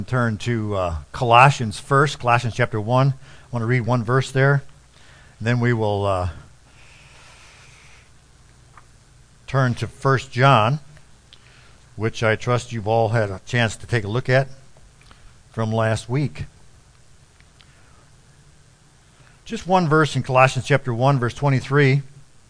Turn to Colossians first, Colossians chapter 1. I want to read one verse there. And then we will turn to 1 John, which I trust you've all had a chance to take a look at from last week. Just one verse in Colossians chapter 1, verse 23.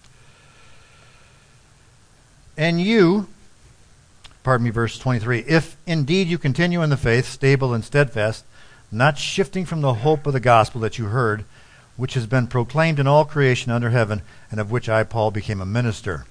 Verse 23, if indeed you continue in the faith, stable and steadfast, not shifting from the hope of the gospel that you heard, which has been proclaimed in all creation under heaven, and of which I, Paul, became a minister.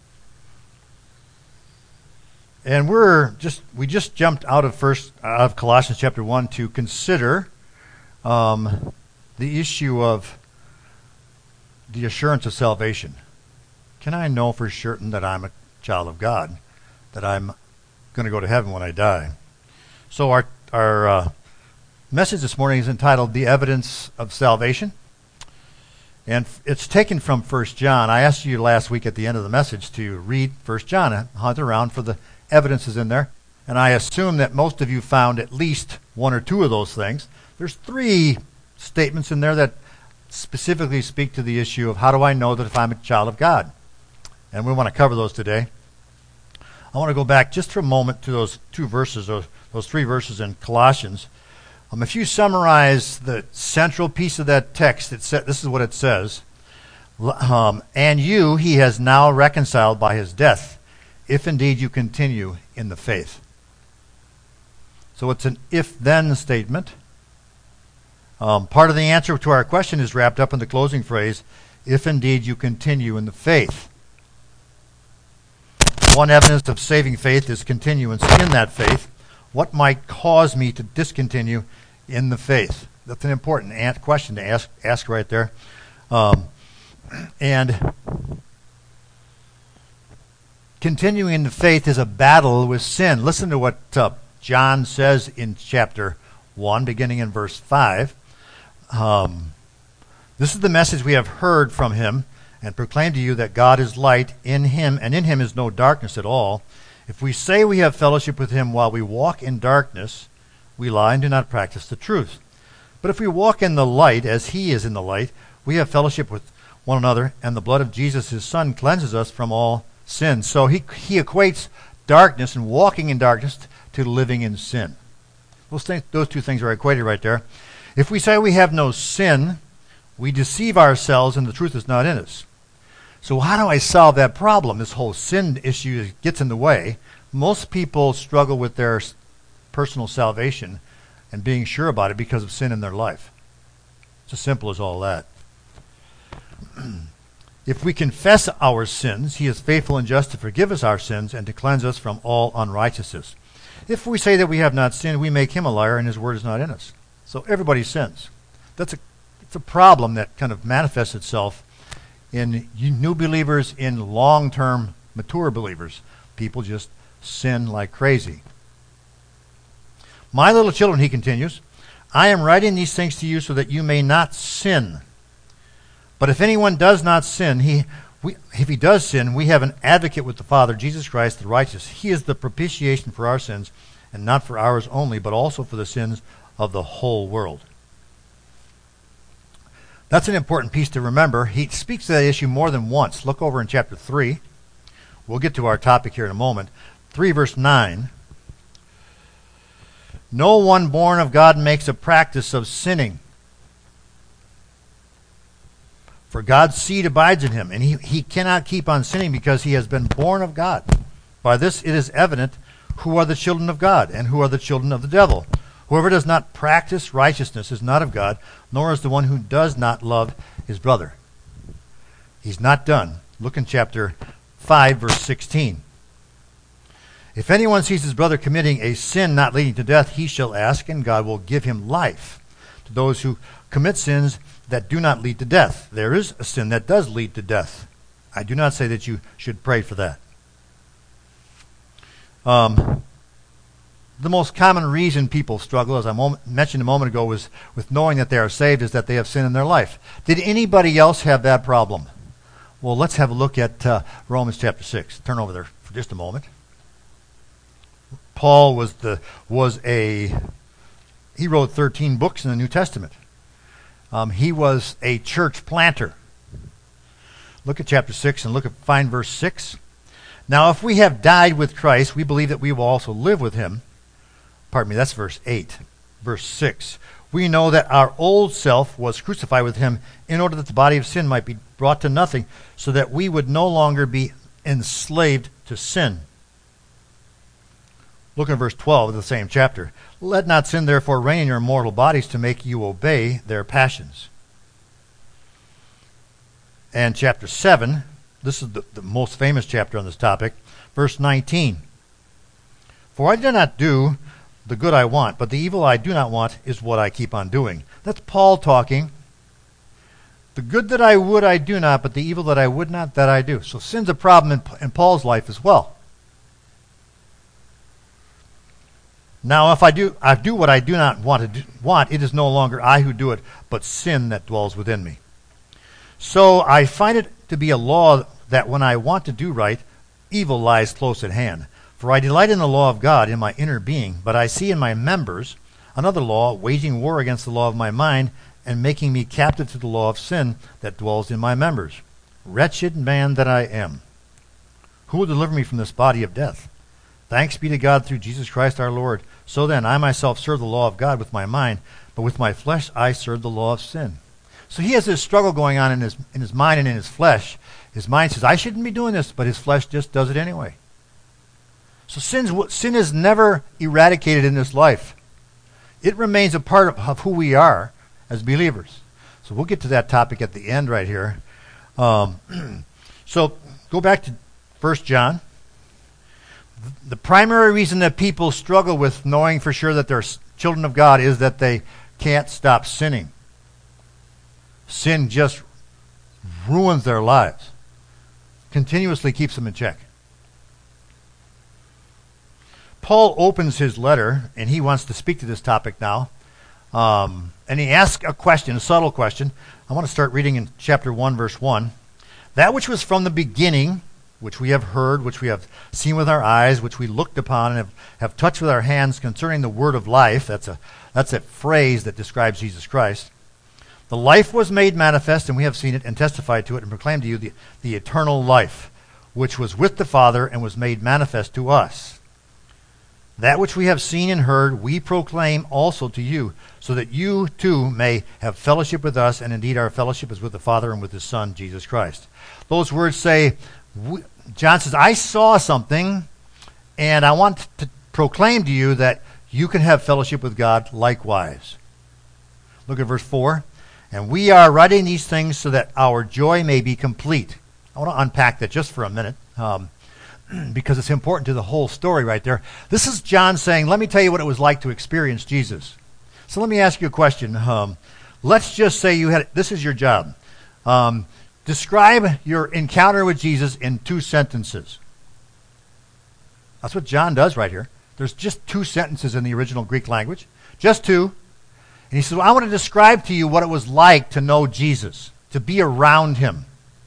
And we just jumped out of Colossians chapter 1 to consider the issue of the assurance of salvation. Can I know for certain that I'm a child of God, that I'm going to go to heaven when I die? So our message this morning is entitled The Evidence of Salvation. And it's taken from 1 John. I asked you last week at the end of the message to read 1 John and hunt around for the evidences in there. And I assume that most of you found at least one or two of those things. There's 3 statements in there that specifically speak to the issue of how do I know that if I'm a child of God? And we want to cover those today. I want to go back just for a moment to those 2 verses, or those 3 verses in Colossians. If you summarize the central piece of that text, this is what it says. And you he has now reconciled by his death, if indeed you continue in the faith. So it's an if-then statement. Part of the answer to our question is wrapped up in the closing phrase, if indeed you continue in the faith. One evidence of saving faith is continuance in that faith. What might cause me to discontinue in the faith? That's an important question to ask right there. And continuing in the faith is a battle with sin. Listen to what John says in chapter 1, beginning in verse 5. This is the message we have heard from him and proclaim to you, that God is light in him, and in him is no darkness at all. If we say we have fellowship with him while we walk in darkness, we lie and do not practice the truth. But if we walk in the light as he is in the light, we have fellowship with one another, and the blood of Jesus his son cleanses us from all sin. So he equates darkness and walking in darkness to living in sin. Those 2 things are equated right there. If we say we have no sin, we deceive ourselves and the truth is not in us. So how do I solve that problem? This whole sin issue gets in the way. Most people struggle with their personal salvation and being sure about it because of sin in their life. It's as simple as all that. If we confess our sins, he is faithful and just to forgive us our sins and to cleanse us from all unrighteousness. If we say that we have not sinned, we make him a liar and his word is not in us. So everybody sins. It's a problem that kind of manifests itself in new believers, in long-term mature believers. People just sin like crazy. My little children, he continues, I am writing these things to you so that you may not sin. But if anyone does not sin, if he does sin, we have an advocate with the Father, Jesus Christ the righteous. He is the propitiation for our sins, and not for ours only, but also for the sins of the whole world. That's an important piece to remember. He speaks to that issue more than once. Look over in chapter 3. We'll get to our topic here in a moment. 3 verse 9. No one born of God makes a practice of sinning, for God's seed abides in him, and he cannot keep on sinning because he has been born of God. By this it is evident who are the children of God and who are the children of the devil. Whoever does not practice righteousness is not of God, nor is the one who does not love his brother. He's not done. Look in chapter 5, verse 16. If anyone sees his brother committing a sin not leading to death, he shall ask, and God will give him life. To those who commit sins that do not lead to death, there is a sin that does lead to death. I do not say that you should pray for that. The most common reason people struggle, as I mentioned a moment ago, was with knowing that they are saved, is that they have sin in their life. Did anybody else have that problem? Well, let's have a look at Romans chapter 6. Turn over there for just a moment. Paul was a He wrote 13 books in the New Testament. He was a church planter. Look at chapter 6 and find verse 6. Now, if we have died with Christ, we believe that we will also live with him. Pardon me, that's verse 8. Verse 6. We know that our old self was crucified with him in order that the body of sin might be brought to nothing, so that we would no longer be enslaved to sin. Look at verse 12 of the same chapter. Let not sin therefore reign in your mortal bodies to make you obey their passions. And chapter 7, this is the most famous chapter on this topic, verse 19. For I do not do the good I want, but the evil I do not want is what I keep on doing. That's Paul talking. The good that I would I do not, but the evil that I would not, that I do. So sin's a problem in Paul's life as well. Now if I do what I do not want, it is no longer I who do it, but sin that dwells within me. So I find it to be a law that when I want to do right, evil lies close at hand. For I delight in the law of God in my inner being, but I see in my members another law waging war against the law of my mind and making me captive to the law of sin that dwells in my members. Wretched man that I am! Who will deliver me from this body of death? Thanks be to God through Jesus Christ our Lord. So then, I myself serve the law of God with my mind, but with my flesh I serve the law of sin. So he has this struggle going on in his mind and in his flesh. His mind says, I shouldn't be doing this, but his flesh just does it anyway. So sin is never eradicated in this life. It remains a part of who we are as believers. So we'll get to that topic at the end right here. So go back to 1 John. The primary reason that people struggle with knowing for sure that they're children of God is that they can't stop sinning. Sin just ruins their lives. Continuously keeps them in check. Paul opens his letter, and he wants to speak to this topic now. And he asks a question, a subtle question. I want to start reading in chapter 1, verse 1. That which was from the beginning, which we have heard, which we have seen with our eyes, which we looked upon and have touched with our hands concerning the word of life. That's a phrase that describes Jesus Christ. The life was made manifest, and we have seen it and testified to it and proclaimed to you the eternal life, which was with the Father and was made manifest to us. That which we have seen and heard, we proclaim also to you, so that you too may have fellowship with us, and indeed our fellowship is with the Father and with his Son, Jesus Christ. Those words say, John says, I saw something, and I want to proclaim to you that you can have fellowship with God likewise. Look at verse 4. And we are writing these things so that our joy may be complete. I want to unpack that just for a minute. Because it's important to the whole story right there. This is John saying, let me tell you what it was like to experience Jesus. So let me ask you a question. Let's just say this is your job. Describe your encounter with Jesus in 2 sentences. That's what John does right here. There's just 2 sentences in the original Greek language. Just 2. And he says, well, I want to describe to you what it was like to know Jesus, to be around him.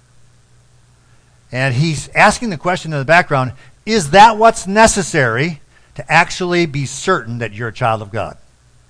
And he's asking the question in the background, is that what's necessary to actually be certain that you're a child of God?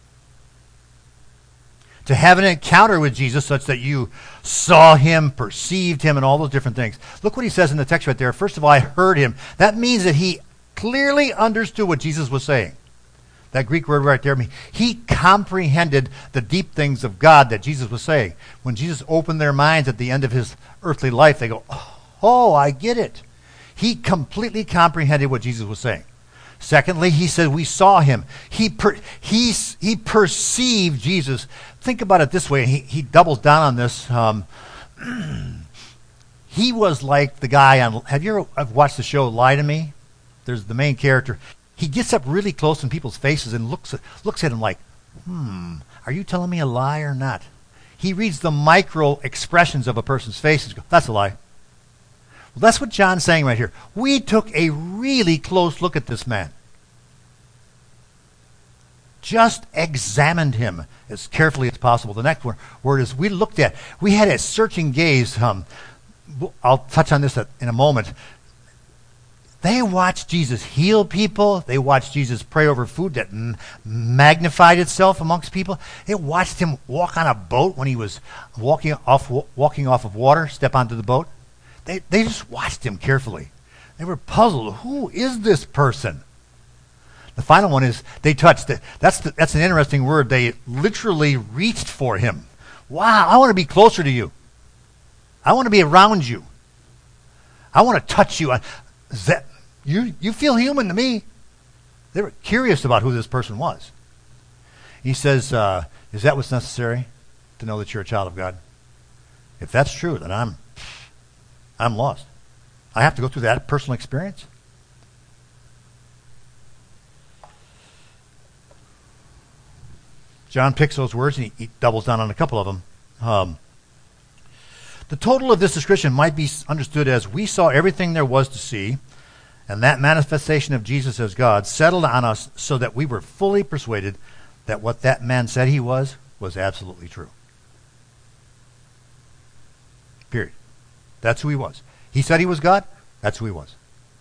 To have an encounter with Jesus such that you saw him, perceived him, and all those different things. Look what he says in the text right there. First of all, I heard him. That means that he clearly understood what Jesus was saying. That Greek word right there, he comprehended the deep things of God that Jesus was saying. When Jesus opened their minds at the end of his earthly life, they go, oh, I get it. He completely comprehended what Jesus was saying. Secondly, he said we saw him. He perceived Jesus. Think about it this way. He doubles down on this. He was like the guy on, have you ever watched the show Lie to Me? There's the main character. He gets up really close in people's faces and looks at them like, are you telling me a lie or not? He reads the micro expressions of a person's face and goes, that's a lie. Well, that's what John's saying right here. We took a really close look at this man. Just examined him as carefully as possible. The next word is we had a searching gaze. I'll touch on this in a moment. They watched Jesus heal people. They watched Jesus pray over food that magnified itself amongst people. They watched him walk on a boat when he was walking off of water, step onto the boat. They just watched him carefully. They were puzzled. Who is this person? The final one is they touched it. That's an interesting word. They literally reached for him. Wow, I want to be closer to you. I want to be around you. I want to touch you. You feel human to me. They were curious about who this person was. He says, is that what's necessary to know that you're a child of God? If that's true, then I'm lost. I have to go through that personal experience. John picks those words and he doubles down on a couple of them. The total of this description might be understood as we saw everything there was to see, and that manifestation of Jesus as God settled on us so that we were fully persuaded that what that man said he was absolutely true. Period. That's who he was. He said he was God. That's who he was.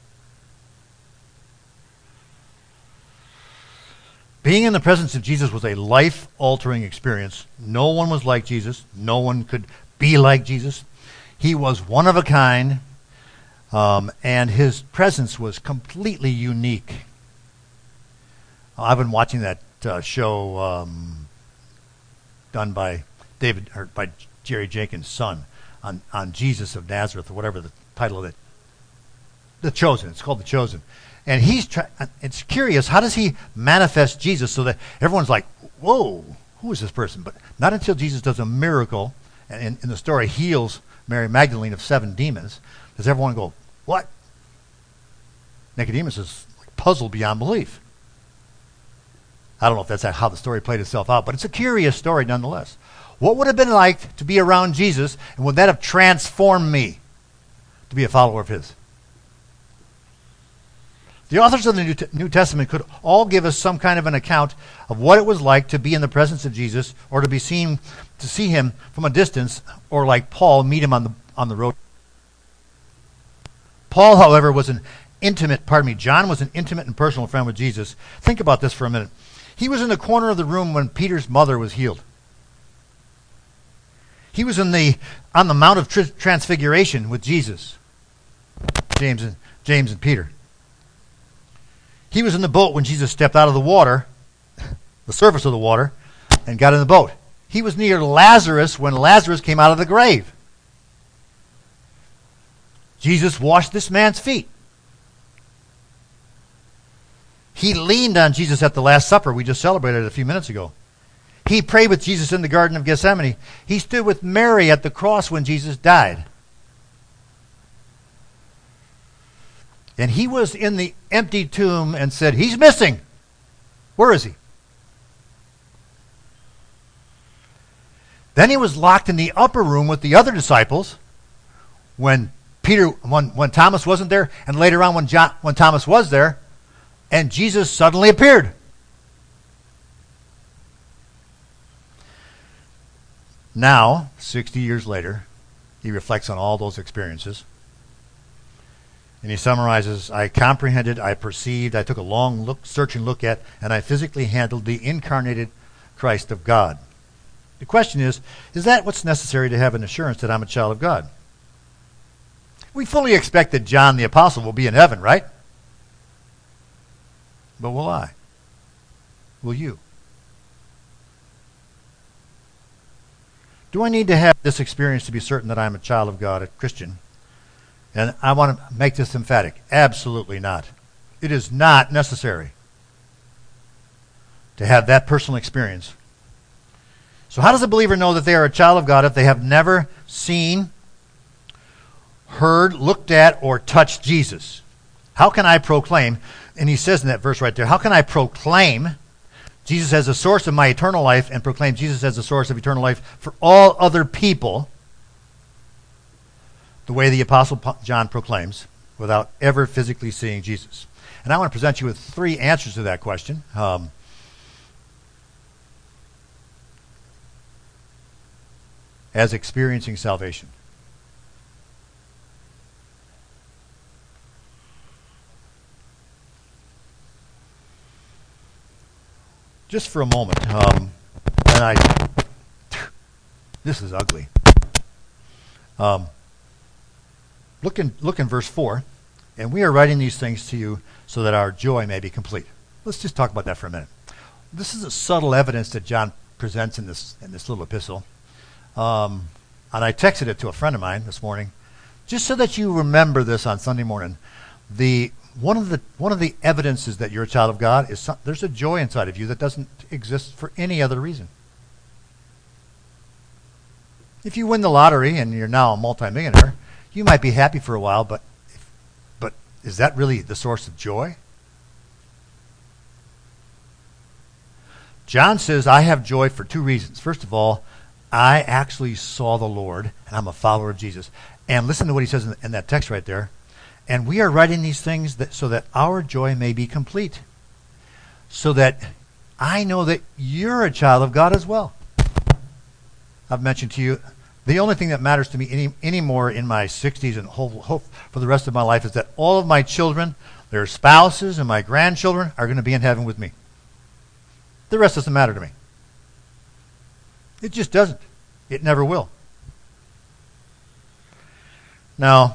Being in the presence of Jesus was a life-altering experience. No one was like Jesus. No one could be like Jesus. He was one of a kind, and his presence was completely unique. I've been watching that show done by by Jerry Jenkins' son on Jesus of Nazareth, or whatever the title of it. The Chosen. It's called The Chosen. And it's curious, how does he manifest Jesus so that everyone's like, whoa, who is this person? But not until Jesus does a miracle, and in the story heals Mary Magdalene of 7 demons, does everyone go, what? Nicodemus is puzzled beyond belief. I don't know if that's how the story played itself out, but it's a curious story nonetheless. What would it have been like to be around Jesus, and would that have transformed me to be a follower of his? The authors of the New Testament could all give us some kind of an account of what it was like to be in the presence of Jesus, or to see him from a distance, or like Paul, meet him on the road. John was an intimate and personal friend with Jesus. Think about this for a minute. He was in the corner of the room when Peter's mother was healed. He was on the Mount of Transfiguration with Jesus, James and Peter. He was in the boat when Jesus stepped out of the water, the surface of the water, and got in the boat. He was near Lazarus when Lazarus came out of the grave. Jesus washed this man's feet. He leaned on Jesus at the Last Supper. We just celebrated it a few minutes ago. He prayed with Jesus in the Garden of Gethsemane. He stood with Mary at the cross when Jesus died. And he was in the empty tomb and said, he's missing. Where is he? Then he was locked in the upper room with the other disciples when Thomas wasn't there, and later on when Thomas was there, and Jesus suddenly appeared. Now, 60 years later, he reflects on all those experiences. And he summarizes, I comprehended, I perceived, I took a long searching look at, and I physically handled the incarnated Christ of God. The question is that what's necessary to have an assurance that I'm a child of God? We fully expect that John the Apostle will be in heaven, right? But will I? Will you? Do I need to have this experience to be certain that I'm a child of God, a Christian? And I want to make this emphatic. Absolutely not. It is not necessary to have that personal experience. So how does a believer know that they are a child of God if they have never seen, heard, looked at, or touched Jesus? How can I proclaim, and he says in that verse right there, how can I proclaim Jesus as the source of my eternal life and proclaim Jesus as the source of eternal life for all other people, the way the Apostle John proclaims, without ever physically seeing Jesus? And I want to present you with 3 answers to that question. As experiencing salvation. just for a moment, this is ugly. Look in verse 4, and we are writing these things to you so that our joy may be complete. Let's just talk about that for a minute. This is a subtle evidence that John presents in this little epistle. And I texted it to a friend of mine this morning, just so that you remember this on Sunday morning. One of the evidences that you're a child of God is there's a joy inside of you that doesn't exist for any other reason. If you win the lottery and you're now a multimillionaire, you might be happy for a while, but is that really the source of joy? John says, I have joy for two reasons. First of all, I actually saw the Lord, and I'm a follower of Jesus. And listen to what he says in that text right there. And we are writing these things so that our joy may be complete. So that I know that you're a child of God as well. I've mentioned to you, the only thing that matters to me anymore in my 60s and hope for the rest of my life is that all of my children, their spouses, and my grandchildren are going to be in heaven with me. The rest doesn't matter to me. It just doesn't. It never will. Now,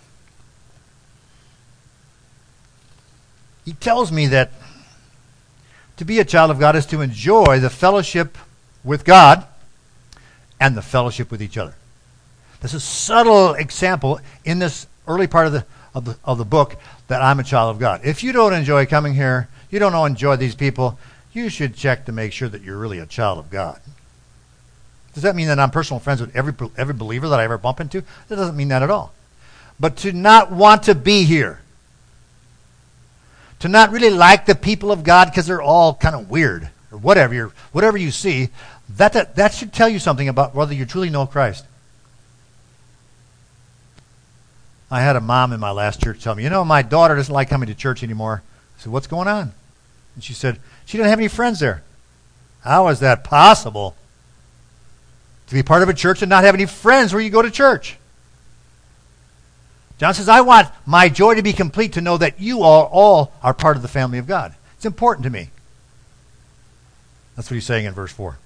he tells me that to be a child of God is to enjoy the fellowship with God and the fellowship with each other. This is a subtle example in this early part of the book that I'm a child of God. If you don't enjoy coming here, you don't enjoy these people, you should check to make sure that you're really a child of God. Does that mean that I'm personal friends with every believer that I ever bump into? That doesn't mean that at all. But to not want to be here, to not really like the people of God because they're all kind of weird, or whatever you see, that should tell you something about whether you truly know Christ. I had a mom in my last church tell me, my daughter doesn't like coming to church anymore. I said, what's going on? And she said, she didn't have any friends there. How is that possible? To be part of a church and not have any friends where you go to church. John says, I want my joy to be complete to know that you all are part of the family of God. It's important to me. That's what he's saying in verse 4.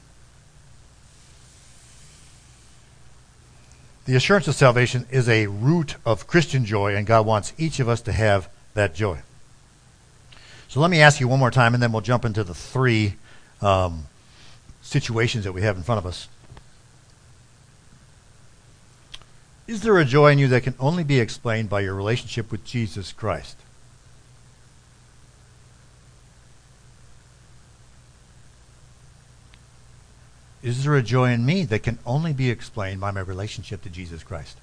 The assurance of salvation is a root of Christian joy, and God wants each of us to have that joy. So let me ask you one more time, and then we'll jump into the three situations that we have in front of us. Is there a joy in you that can only be explained by your relationship with Jesus Christ? Is there a joy in me that can only be explained by my relationship to Jesus Christ?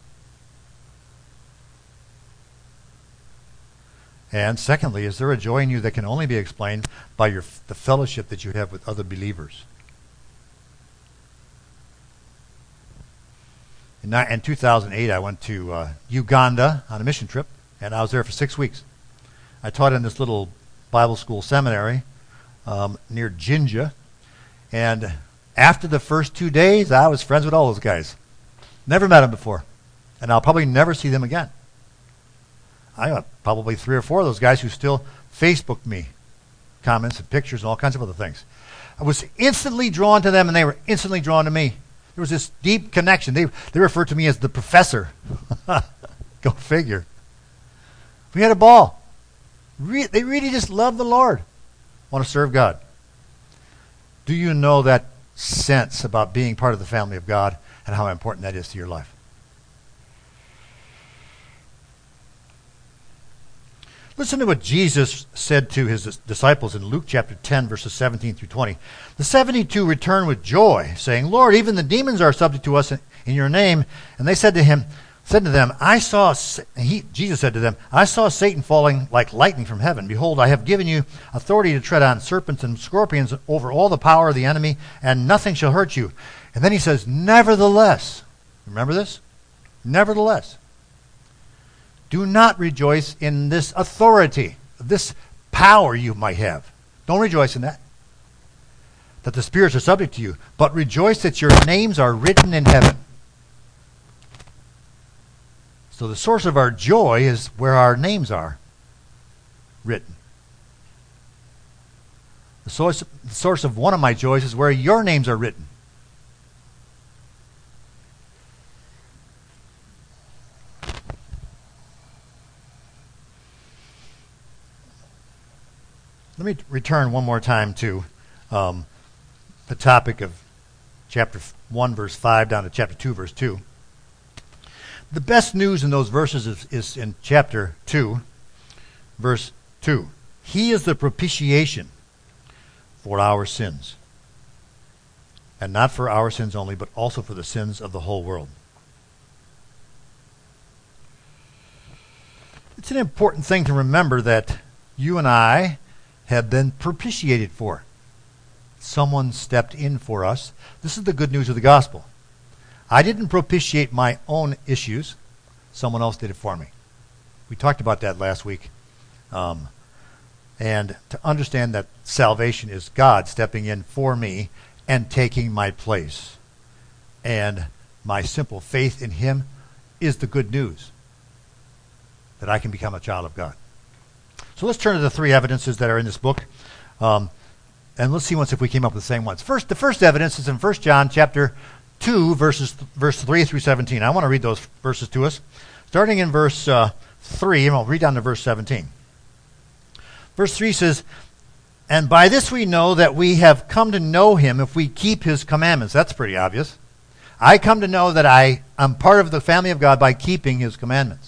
And secondly, is there a joy in you that can only be explained by the fellowship that you have with other believers? In 2008, I went to Uganda on a mission trip, and I was there for 6 weeks. I taught in this little Bible school seminary near Jinja, and after the first 2 days, I was friends with all those guys. Never met them before, and I'll probably never see them again. I got probably 3 or 4 of those guys who still Facebooked me comments and pictures and all kinds of other things. I was instantly drawn to them, and they were instantly drawn to me. There was this deep connection. They referred to me as the professor. Go figure. We had a ball. They really just love the Lord. Want to serve God. Do you know that sense about being part of the family of God and how important that is to your life? Listen to what Jesus said to his disciples in Luke chapter 10, verses 17 through 20. The 72 returned with joy, saying, Lord, even the demons are subject to us in your name. And they said to them, Jesus said to them, I saw Satan falling like lightning from heaven. Behold, I have given you authority to tread on serpents and scorpions over all the power of the enemy, and nothing shall hurt you. And then he says, nevertheless, remember this? Nevertheless, do not rejoice in this authority, this power you might have. Don't rejoice in that the spirits are subject to you, but rejoice that your names are written in heaven. So the source of our joy is where our names are written. The source of one of my joys is where your names are written. Let me return one more time to the topic of chapter 1, verse 5 down to chapter 2, verse 2. The best news in those verses is in chapter 2, verse 2. He is the propitiation for our sins. And not for our sins only, but also for the sins of the whole world. It's an important thing to remember that you and I have been propitiated for. Someone stepped in for us. This is the good news of the gospel. I didn't propitiate my own issues. Someone else did it for me. We talked about that last week. And to understand that salvation is God stepping in for me and taking my place. And my simple faith in him is the good news that I can become a child of God. So let's turn to the three evidences that are in this book. And let's see if we came up with the same ones. The first evidence is in 1 John chapter 2, verse 3 through 17. I want to read those verses to us. Starting in verse 3, and I'll read down to verse 17. Verse 3 says, "And by this we know that we have come to know him if we keep his commandments." That's pretty obvious. I come to know that I am part of the family of God by keeping his commandments.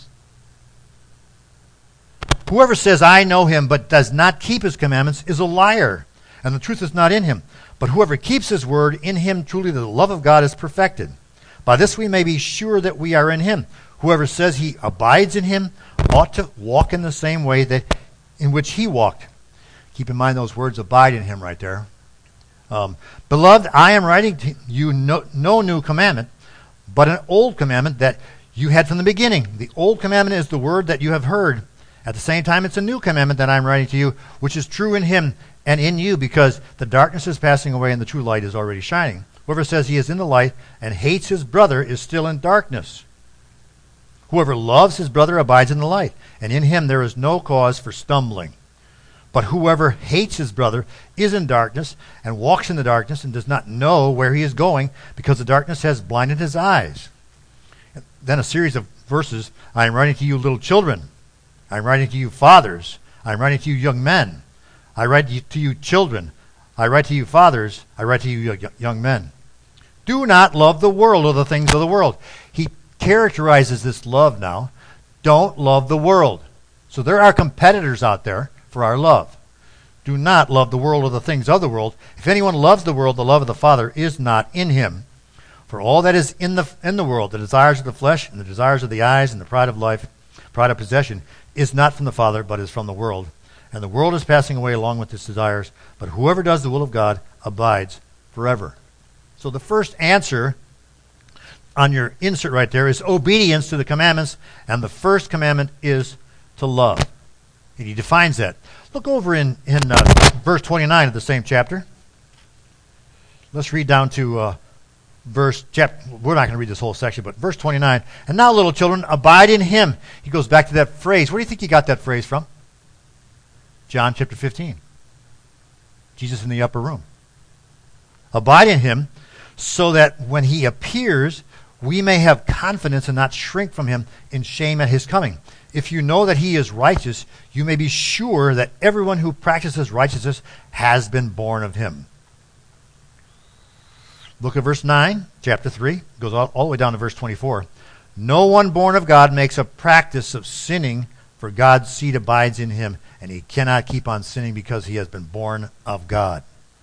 "Whoever says, 'I know him,' but does not keep his commandments is a liar, and the truth is not in him. But whoever keeps his word, in him truly the love of God is perfected. By this we may be sure that we are in him. Whoever says he abides in him ought to walk in the same way that in which he walked." Keep in mind those words, abide in him, right there. "Beloved, I am writing to you no new commandment, but an old commandment that you had from the beginning. The old commandment is the word that you have heard. At the same time, it's a new commandment that I am writing to you, which is true in him and in you, because the darkness is passing away and the true light is already shining. Whoever says he is in the light and hates his brother is still in darkness. Whoever loves his brother abides in the light, and in him there is no cause for stumbling. But whoever hates his brother is in darkness and walks in the darkness and does not know where he is going, because the darkness has blinded his eyes." Then a series of verses. "I am writing to you little children. I am writing to you fathers. I am writing to you young men. I write to you children. I write to you fathers. I write to you young men. Do not love the world or the things of the world." He characterizes this love now. Don't love the world. So there are competitors out there for our love. Do not love the world or the things of the world. If anyone loves the world, the love of the Father is not in him. For all that is in the world, the desires of the flesh and the desires of the eyes and the pride of life, pride of possession, is not from the Father, but is from the world. And the world is passing away along with its desires, but whoever does the will of God abides forever. So the first answer on your insert right there is obedience to the commandments, and the first commandment is to love. And he defines that. Look over in verse 29 of the same chapter. Let's read down to we're not going to read this whole section, but verse 29. "And now, little children, abide in him." He goes back to that phrase. Where do you think he got that phrase from? John chapter 15. Jesus in the upper room. Abide in him so that when he appears, we may have confidence and not shrink from him in shame at his coming. If you know that he is righteous, you may be sure that everyone who practices righteousness has been born of him. Look at verse 9, chapter 3. Goes all the way down to verse 24. "No one born of God makes a practice of sinning, for God's seed abides in him, and he cannot keep on sinning because he has been born of God."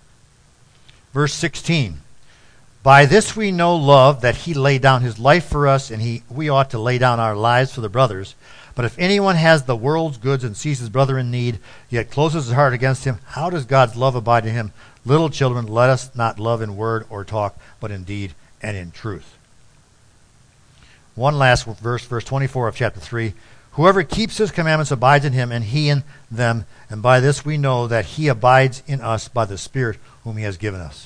Verse 16. "By this we know love, that he laid down his life for us, and we ought to lay down our lives for the brothers. But if anyone has the world's goods and sees his brother in need, yet closes his heart against him, how does God's love abide in him? Little children, let us not love in word or talk, but in deed and in truth." One last verse, verse 24 of chapter 3. "Whoever keeps his commandments abides in him, and he in them. And by this we know that he abides in us by the Spirit whom he has given us."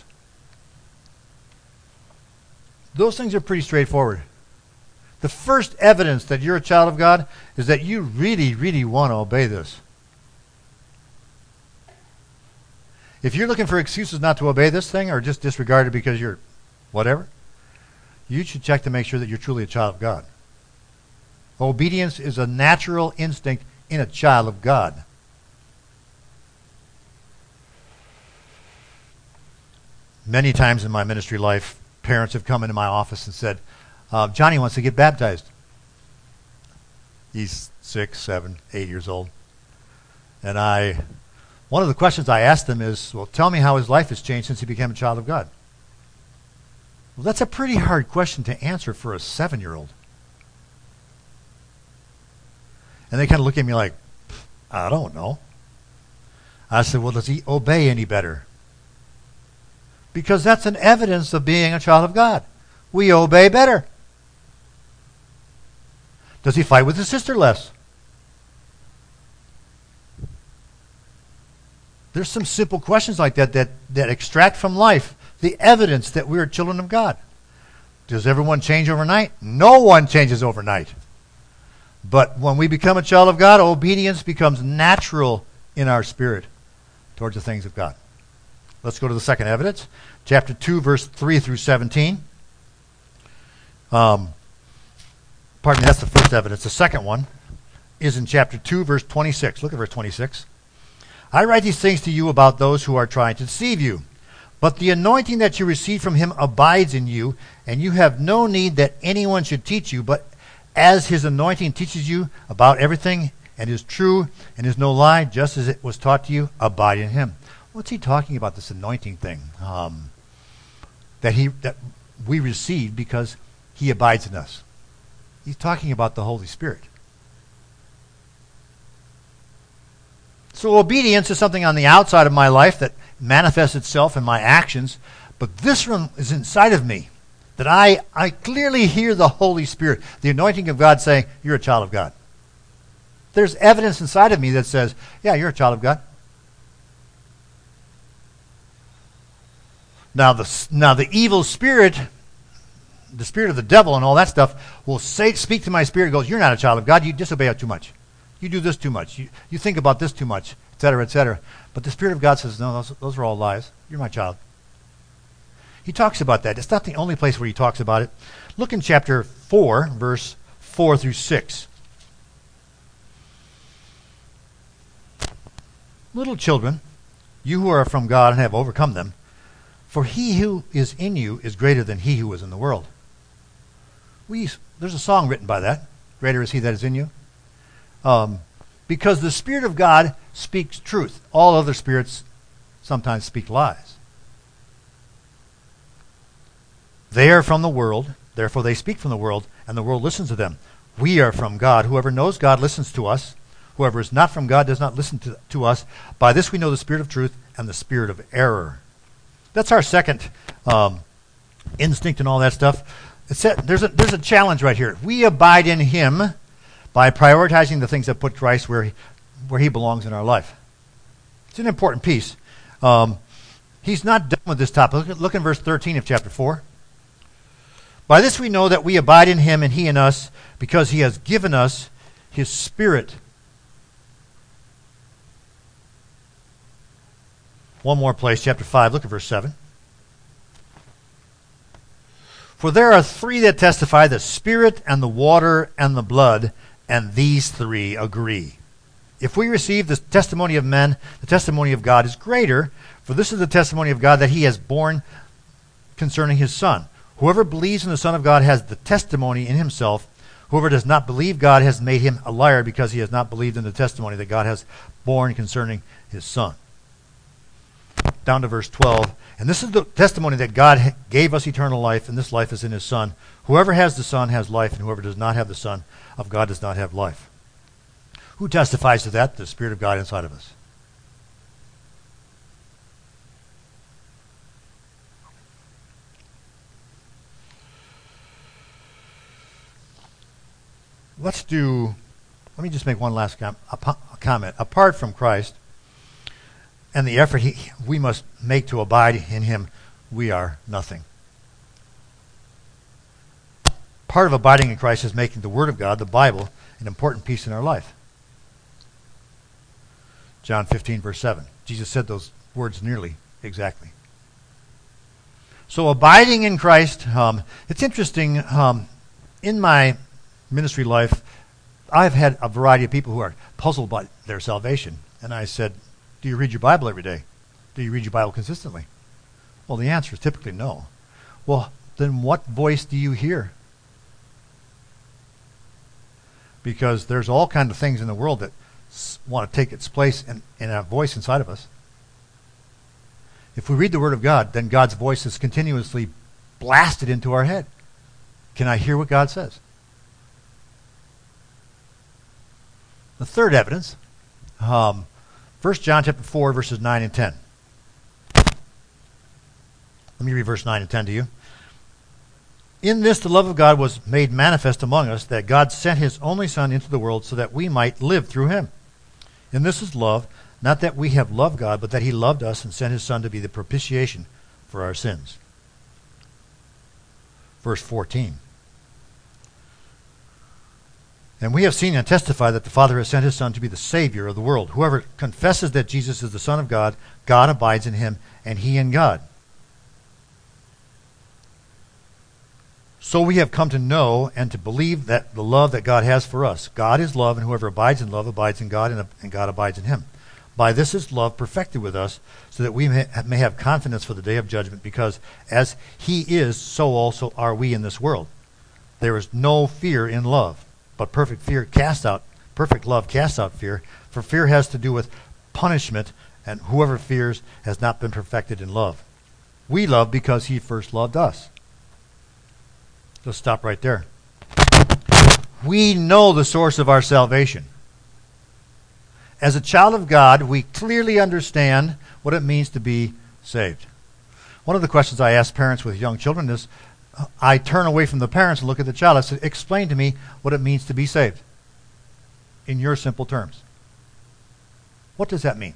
Those things are pretty straightforward. The first evidence that you're a child of God is that you really, really want to obey this. If you're looking for excuses not to obey this thing or just disregard it because you're whatever, you should check to make sure that you're truly a child of God. Obedience is a natural instinct in a child of God. Many times in my ministry life, parents have come into my office and said, Johnny wants to get baptized. He's 6, 7, 8 years old. And one of the questions I asked him is, well, tell me how his life has changed since he became a child of God. Well, that's a pretty hard question to answer for a 7-year-old. And they kind of look at me like, I don't know. I said, well, does he obey any better? Because that's an evidence of being a child of God. We obey better. Does he fight with his sister less? There's some simple questions like that extract from life the evidence that we are children of God. Does everyone change overnight? No one changes overnight. But when we become a child of God, obedience becomes natural in our spirit towards the things of God. Let's go to the second evidence. Chapter 2, verse 3 through 17. Pardon me, that's the first evidence. The second one is in chapter 2, verse 26. Look at verse 26. I write these things to you about those who are trying to deceive you. But the anointing that you receive from him abides in you, and you have no need that anyone should teach you, but as his anointing teaches you about everything and is true and is no lie, just as it was taught to you, abide in him. What's he talking about, this anointing thing that we receive because he abides in us? He's talking about the Holy Spirit. So obedience is something on the outside of my life that manifests itself in my actions, but this one is inside of me, that I clearly hear the Holy Spirit, the anointing of God saying, you're a child of God. There's evidence inside of me that says, yeah, you're a child of God. Now the evil spirit, the spirit of the devil and all that stuff, will speak to my spirit and goes, you're not a child of God, you disobey too much. You do this too much. You think about this too much, etc., etc. But the Spirit of God says, no, those are all lies. You're my child. He talks about that. It's not the only place where he talks about it. Look in chapter 4, verse 4 through 6. Little children, you who are from God and have overcome them, for he who is in you is greater than he who is in the world. There's a song written by that. Greater is he that is in you. Because the Spirit of God speaks truth. All other spirits sometimes speak lies. They are from the world, therefore they speak from the world, and the world listens to them. We are from God. Whoever knows God listens to us. Whoever is not from God does not listen to us. By this we know the spirit of truth and the spirit of error. That's our second instinct and all that stuff. There's a challenge right here. We abide in him by prioritizing the things that put Christ where he belongs in our life. It's an important piece. He's not done with this topic. Look in verse 13 of chapter 4. By this we know that we abide in him and he in us, because he has given us his Spirit. One more place, chapter 5. Look at verse 7. For there are three that testify, the Spirit and the water and the blood, and these three agree. If we receive the testimony of men, the testimony of God is greater, for this is the testimony of God that he has borne concerning his Son. Whoever believes in the Son of God has the testimony in himself. Whoever does not believe God has made him a liar, because he has not believed in the testimony that God has borne concerning his Son. Down to verse 12. And this is the testimony that God gave us eternal life, and this life is in his Son. Whoever has the Son has life, and whoever does not have the Son of God does not have life. Who testifies to that? The Spirit of God inside of us. Let me just make one last comment. Apart from Christ and the effort we must make to abide in him, we are nothing. Part of abiding in Christ is making the Word of God, the Bible, an important piece in our life. John 15, verse 7. Jesus said those words nearly exactly. So abiding in Christ, it's interesting. In my ministry life, I've had a variety of people who are puzzled by their salvation. And I said, do you read your Bible every day? Do you read your Bible consistently? Well, the answer is typically no. Well, then what voice do you hear? Because there's all kinds of things in the world that want to take its place in a voice inside of us. If we read the Word of God, then God's voice is continuously blasted into our head. Can I hear what God says? The third evidence, 1 John chapter 4, verses 9 and 10. Let me read verse 9 and 10 to you. In this the love of God was made manifest among us, that God sent his only Son into the world so that we might live through him. And this is love, not that we have loved God, but that he loved us and sent his Son to be the propitiation for our sins. Verse 14. And we have seen and testified that the Father has sent his Son to be the Savior of the world. Whoever confesses that Jesus is the Son of God, God abides in him, and he in God. So we have come to know and to believe that the love that God has for us. God is love, and whoever abides in love abides in God, and God abides in him. By this is love perfected with us, so that we may have confidence for the day of judgment, because as he is, so also are we in this world. There is no fear in love, but perfect love casts out fear, for fear has to do with punishment, and whoever fears has not been perfected in love. We love because he first loved us. Let's stop right there. We know the source of our salvation. As a child of God, we clearly understand what it means to be saved. One of the questions I ask parents with young children is, I turn away from the parents and look at the child. I say, explain to me what it means to be saved in your simple terms. What does that mean?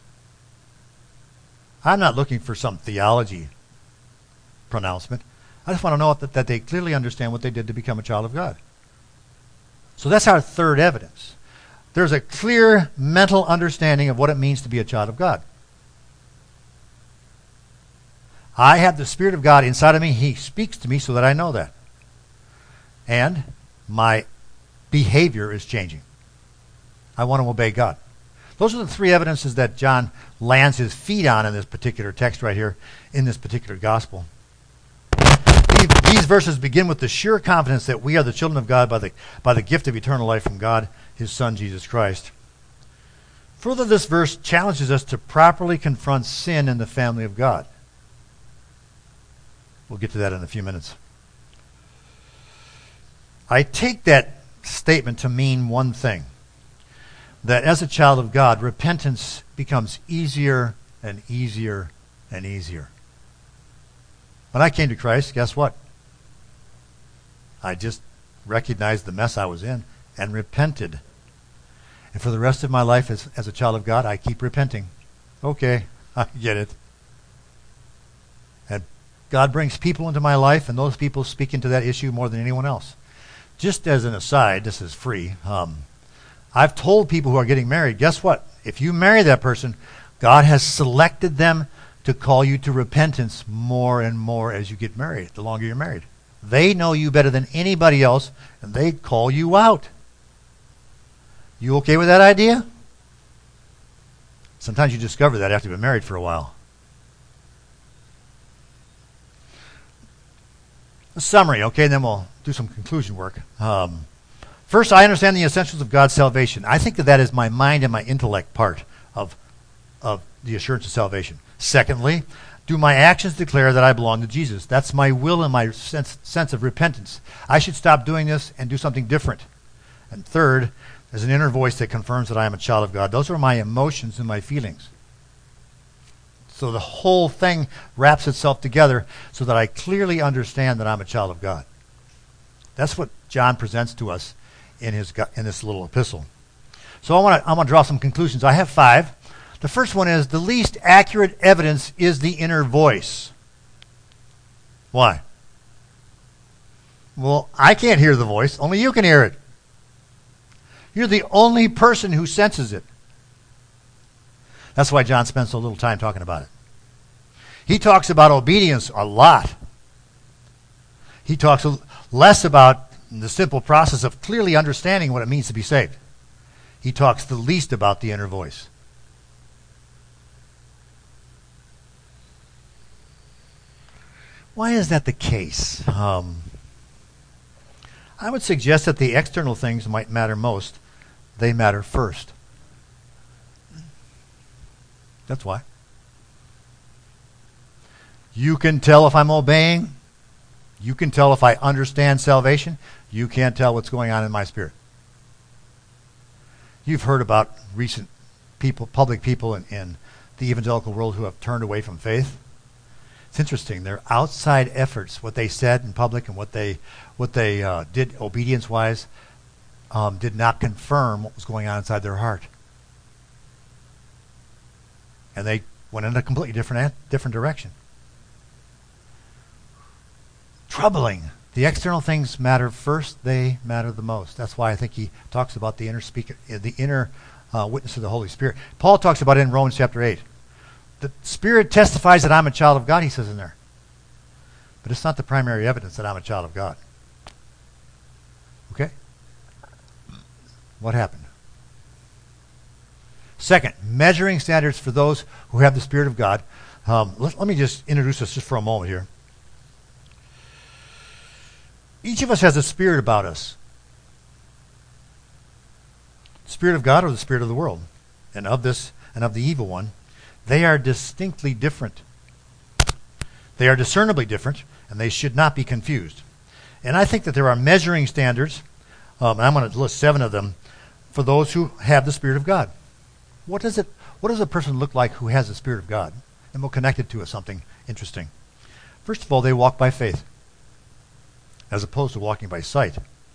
I'm not looking for some theology pronouncement. I just want to know that they clearly understand what they did to become a child of God. So that's our third evidence. There's a clear mental understanding of what it means to be a child of God. I have the Spirit of God inside of me. He speaks to me so that I know that. And my behavior is changing. I want to obey God. Those are the three evidences that John lands his feet on in this particular text right here, in this particular gospel. These verses begin with the sure confidence that we are the children of God by the gift of eternal life from God, his Son, Jesus Christ. Further, this verse challenges us to properly confront sin in the family of God. We'll get to that in a few minutes. I take that statement to mean one thing, that as a child of God, repentance becomes easier and easier and easier. When I came to Christ, guess what? I just recognized the mess I was in and repented. And for the rest of my life as a child of God, I keep repenting. Okay, I get it. And God brings people into my life, and those people speak into that issue more than anyone else. Just as an aside, this is free. I've told people who are getting married, guess what? If you marry that person, God has selected them to call you to repentance more and more as you get married, the longer you're married. They know you better than anybody else, and they call you out. You okay with that idea? Sometimes you discover that after you've been married for a while. A summary, okay, then we'll do some conclusion work. First, I understand the essentials of God's salvation. I think that is my mind and my intellect part of the assurance of salvation. Secondly, do my actions declare that I belong to Jesus? That's my will and my sense of repentance. I should stop doing this and do something different. And third, there's an inner voice that confirms that I am a child of God. Those are my emotions and my feelings. So the whole thing wraps itself together so that I clearly understand that I'm a child of God. That's what John presents to us in this little epistle. So I want to draw some conclusions. I have 5. The first one is the least accurate evidence is the inner voice. Why? Well, I can't hear the voice. Only you can hear it. You're the only person who senses it. That's why John spends so little time talking about it. He talks about obedience a lot. He talks less about the simple process of clearly understanding what it means to be saved. He talks the least about the inner voice. Why is that the case? I would suggest that the external things might matter most. They matter first. That's why. You can tell if I'm obeying. You can tell if I understand salvation. You can't tell what's going on in my spirit. You've heard about recent people, public people in the evangelical world who have turned away from faith. It's interesting. Their outside efforts, what they said in public and what they did obedience-wise, did not confirm what was going on inside their heart. And they went in a completely different direction. Troubling. The external things matter first. They matter the most. That's why I think he talks about the inner speaker, the inner witness of the Holy Spirit. Paul talks about it in Romans chapter 8. The Spirit testifies that I'm a child of God, he says in there. But it's not the primary evidence that I'm a child of God. Okay? What happened? Second, measuring standards for those who have the Spirit of God. Let me just introduce us just for a moment here. Each of us has a spirit about us. The Spirit of God or the spirit of the world. And of this and of the evil one. They are distinctly different. They are discernibly different, and they should not be confused. And I think that there are measuring standards, and I'm going to list 7 of them, for those who have the Spirit of God. What does a person look like who has the Spirit of God? And we'll connect it to something interesting. First of all, they walk by faith, as opposed to walking by sight.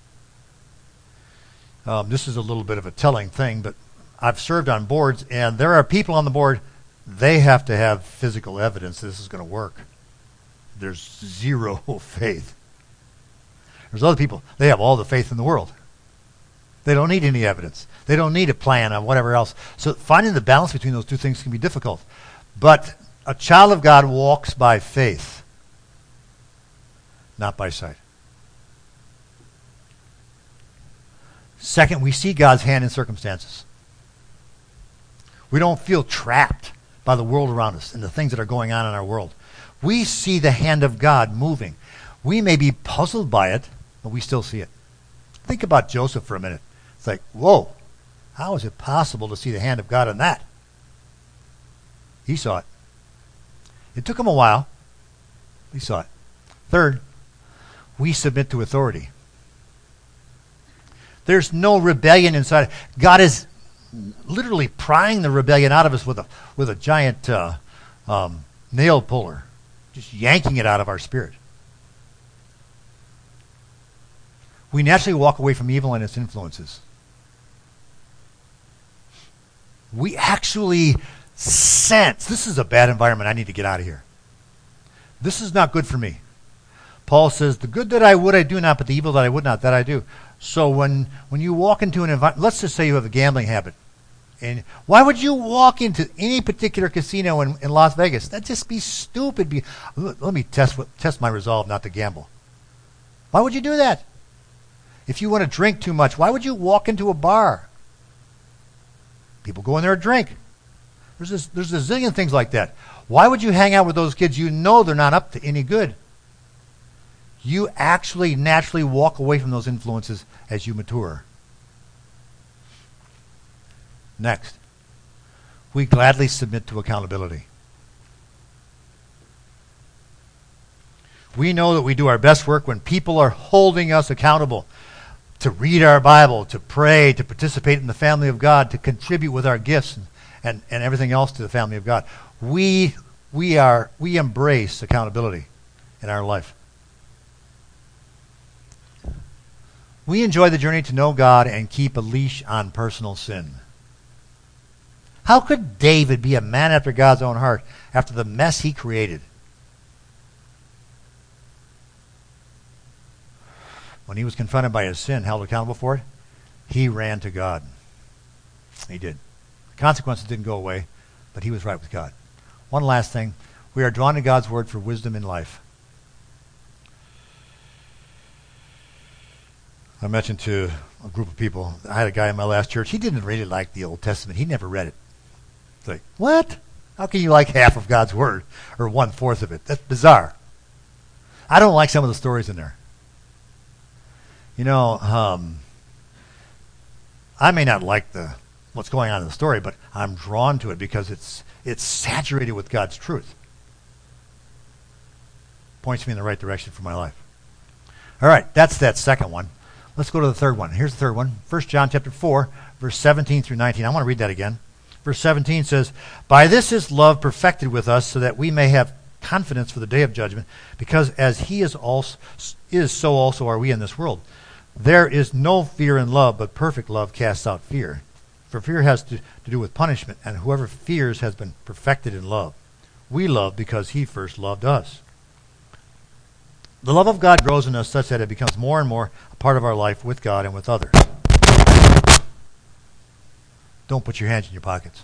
This is a little bit of a telling thing, but I've served on boards, and there are people on the board, they have to have physical evidence this is going to work. There's zero faith. There's other people, they have all the faith in the world. They don't need any evidence. They don't need a plan or whatever else. So finding the balance between those two things can be difficult. But a child of God walks by faith, not by sight. Second, we see God's hand in circumstances. We don't feel trapped by the world around us and the things that are going on in our world. We see the hand of God moving. We may be puzzled by it, but we still see it. Think about Joseph for a minute. It's like, whoa, how is it possible to see the hand of God in that? He saw it. It took him a while. He saw it. Third, we submit to authority. There's no rebellion inside. God is literally prying the rebellion out of us with a giant nail puller, just yanking it out of our spirit. We naturally walk away from evil and its influences. We actually sense, this is a bad environment, I need to get out of here. This is not good for me. Paul says, the good that I would I do not, but the evil that I would not, that I do. So when you walk into an environment, let's just say you have a gambling habit. And why would you walk into any particular casino in Las Vegas? That'd just be stupid. Let me test my resolve not to gamble. Why would you do that? If you want to drink too much, why would you walk into a bar? People go in there and drink. There's a zillion things like that. Why would you hang out with those kids you know they're not up to any good? You actually naturally walk away from those influences as you mature. Next, we gladly submit to accountability. We know that we do our best work when people are holding us accountable to read our Bible, to pray, to participate in the family of God, to contribute with our gifts and everything else to the family of God. We embrace accountability in our life. We enjoy the journey to know God and keep a leash on personal sin. How could David be a man after God's own heart after the mess he created? When he was confronted by his sin, held accountable for it, he ran to God. He did. The consequences didn't go away, but he was right with God. One last thing. We are drawn to God's word for wisdom in life. I mentioned to a group of people, I had a guy in my last church, he didn't really like the Old Testament. He never read it. It's like, what? How can you like half of God's word or 1/4 of it? That's bizarre. I don't like some of the stories in there. You know, I may not like what's going on in the story, but I'm drawn to it because it's saturated with God's truth. Points me in the right direction for my life. All right, that's that second one. Let's go to the third one. Here's the third one. 1 John chapter 4, verse 17 through 19. I want to read that again. Verse 17 says, "By this is love perfected with us, so that we may have confidence for the day of judgment, because as he is, so also are we in this world. There is no fear in love, but perfect love casts out fear. For fear has to do with punishment, and whoever fears has been perfected in love. We love because he first loved us." The love of God grows in us such that it becomes more and more a part of our life with God and with others. Don't put your hands in your pockets.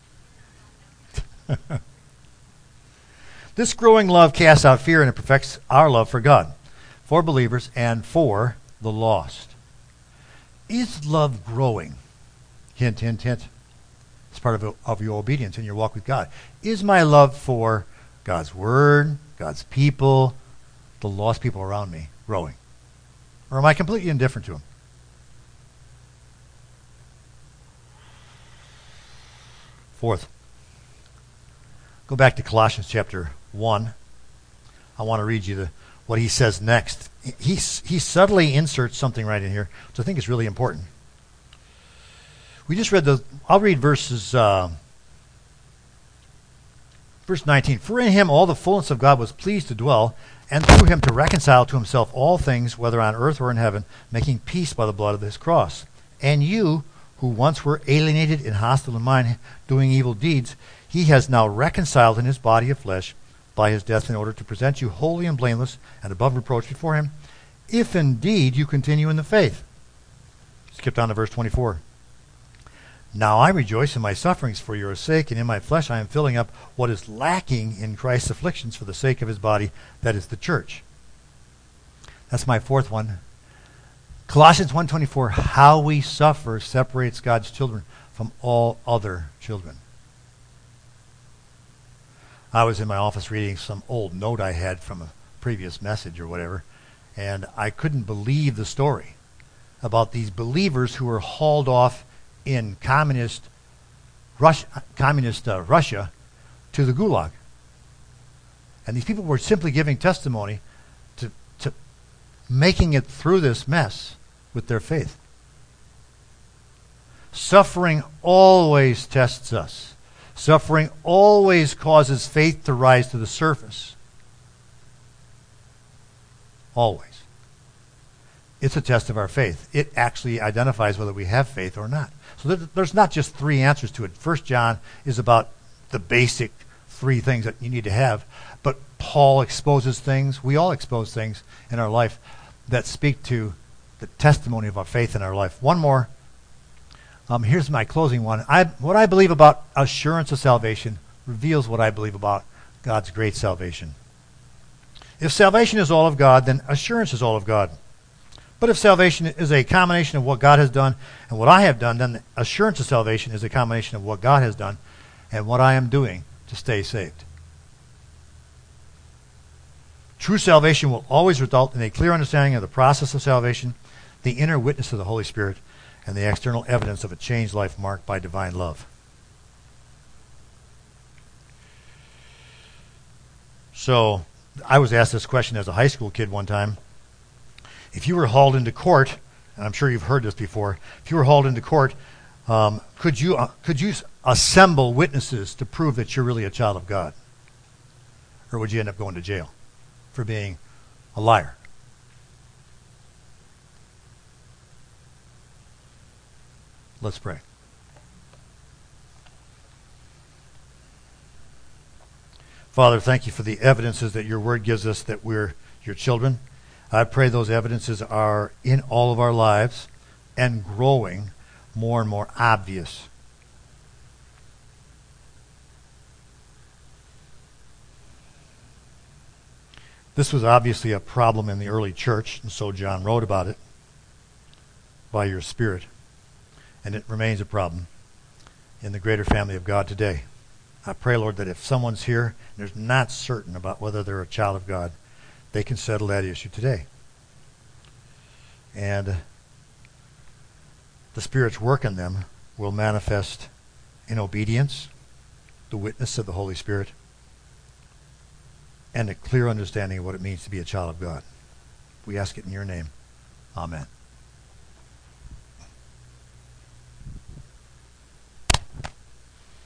This growing love casts out fear, and it perfects our love for God, for believers, and for the lost. Is love growing? Hint, hint, hint. It's part of your obedience in your walk with God. Is my love for God's word, God's people, the lost people around me growing? Or am I completely indifferent to them? Fourth, go back to Colossians chapter 1. I want to read you what he says next. He subtly inserts something right in here, which I think is really important. We just read I'll read verse 19. "For in him all the fullness of God was pleased to dwell, and through him to reconcile to himself all things, whether on earth or in heaven, making peace by the blood of his cross. And you, who once were alienated and hostile in mind, doing evil deeds, he has now reconciled in his body of flesh by his death, in order to present you holy and blameless and above reproach before him, if indeed you continue in the faith." Skip down to verse 24. "Now I rejoice in my sufferings for your sake, and in my flesh I am filling up what is lacking in Christ's afflictions for the sake of his body, that is the church." That's my fourth one. Colossians 1:24, how we suffer separates God's children from all other children. I was in my office reading some old note I had from a previous message or whatever, and I couldn't believe the story about these believers who were hauled off in communist Russia to the Gulag. And these people were simply giving testimony to making it through this mess with their faith. Suffering always tests us. Suffering always causes faith to rise to the surface. Always. It's a test of our faith. It actually identifies whether we have faith or not. So there's not just three answers to it. 1 John is about the basic three things that you need to have. But Paul exposes things, we all expose things in our life that speak to the testimony of our faith in our life. One more. Here's my closing one. What I believe about assurance of salvation reveals what I believe about God's great salvation. If salvation is all of God, then assurance is all of God. But if salvation is a combination of what God has done and what I have done, then the assurance of salvation is a combination of what God has done and what I am doing to stay saved. True salvation will always result in a clear understanding of the process of salvation, the inner witness of the Holy Spirit, and the external evidence of a changed life marked by divine love. So, I was asked this question as a high school kid one time. If you were hauled into court, and I'm sure you've heard this before, if you were hauled into court, could you assemble witnesses to prove that you're really a child of God? Or would you end up going to jail for being a liar? Let's pray. Father, thank you for the evidences that your word gives us that we're your children. I pray those evidences are in all of our lives and growing more and more obvious. This was obviously a problem in the early church, and so John wrote about it by your Spirit. And it remains a problem in the greater family of God today. I pray, Lord, that if someone's here and they're not certain about whether they're a child of God, they can settle that issue today. And the Spirit's work in them will manifest in obedience, the witness of the Holy Spirit, and a clear understanding of what it means to be a child of God. We ask it in your name. Amen.